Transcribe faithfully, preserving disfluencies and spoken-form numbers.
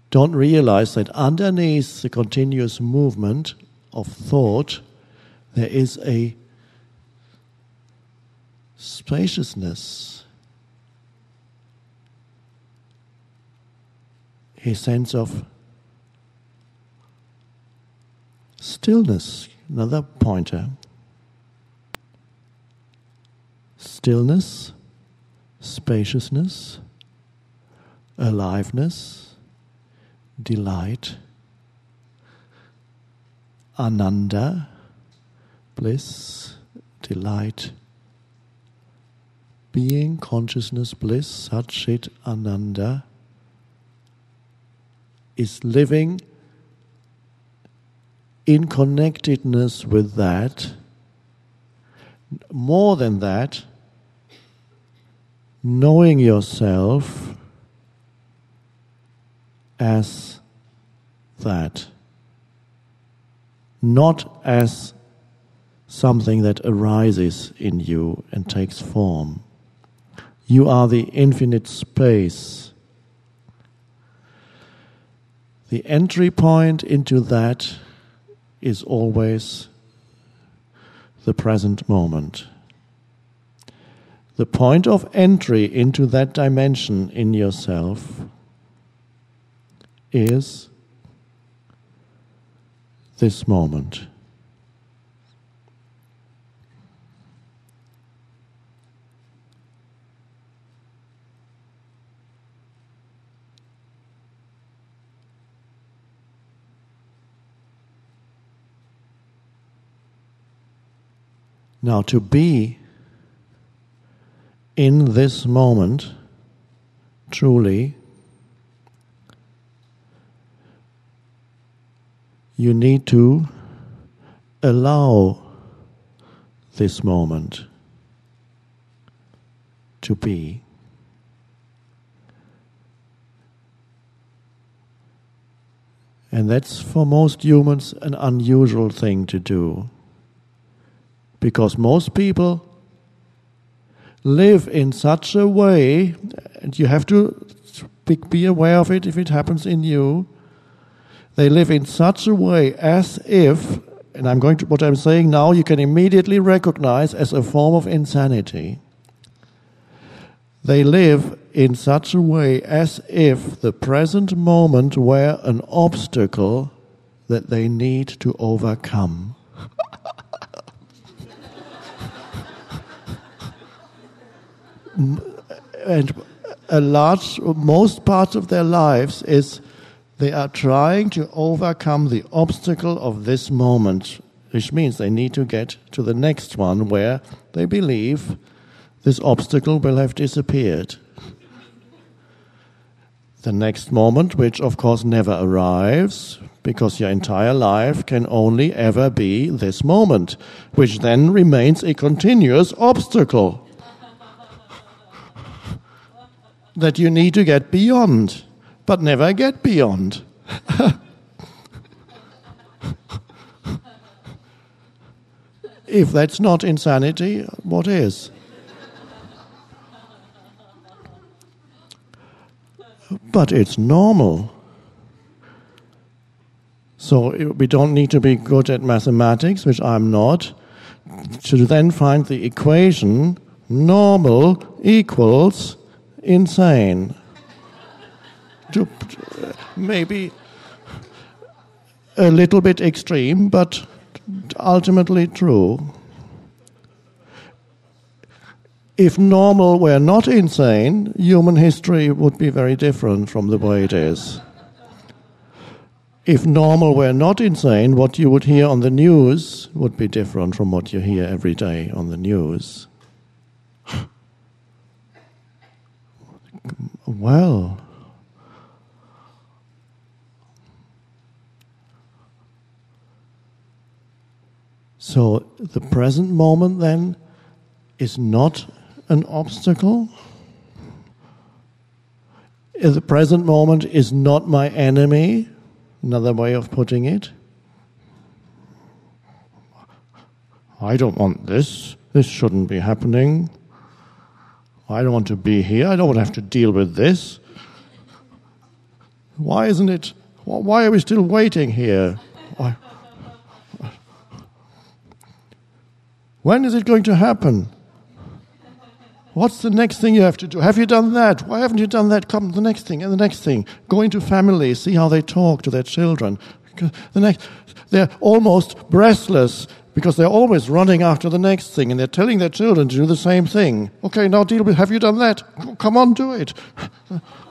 don't realize that underneath the continuous movement of thought, there is a spaciousness, a sense of stillness. Another pointer. Stillness, spaciousness, aliveness, delight, ananda, bliss, delight, being, consciousness, bliss, Satchit Ananda, is living in connectedness with that. More than that, knowing yourself as that, not as something that arises in you and takes form. You are the infinite space. The entry point into that is always the present moment. The point of entry into that dimension in yourself is this moment. Now, to be in this moment, truly, you need to allow this moment to be. And that's for most humans an unusual thing to do. Because most people live in such a way, and you have to be aware of it if it happens in you. They live in such a way as if, and I'm going to, what I'm saying now, you can immediately recognize as a form of insanity. They live in such a way as if the present moment were an obstacle that they need to overcome. And a large, most parts of their lives is they are trying to overcome the obstacle of this moment, which means they need to get to the next one where they believe this obstacle will have disappeared. The next moment, which of course never arrives, because your entire life can only ever be this moment, which then remains a continuous obstacle that you need to get beyond, but never get beyond. If that's not insanity, what is? But it's normal. So we don't need to be good at mathematics, which I'm not, to then find the equation normal equals insane. To, maybe a little bit extreme, but ultimately true. If normal were not insane, human history would be very different from the way it is. If normal were not insane, what you would hear on the news would be different from what you hear every day on the news. Well, so the present moment then is not an obstacle. The present moment is not my enemy, another way of putting it. I don't want this. This shouldn't be happening. I don't want to be here. I don't want to have to deal with this. Why isn't it? Why are we still waiting here? Why? When is it going to happen? What's the next thing you have to do? Have you done that? Why haven't you done that? Come, the next thing, and the next thing. Go into families, see how they talk to their children. The next, they're almost breathless because they're always running after the next thing, and they're telling their children to do the same thing. Okay, now deal with. Have you done that? Come on, do it.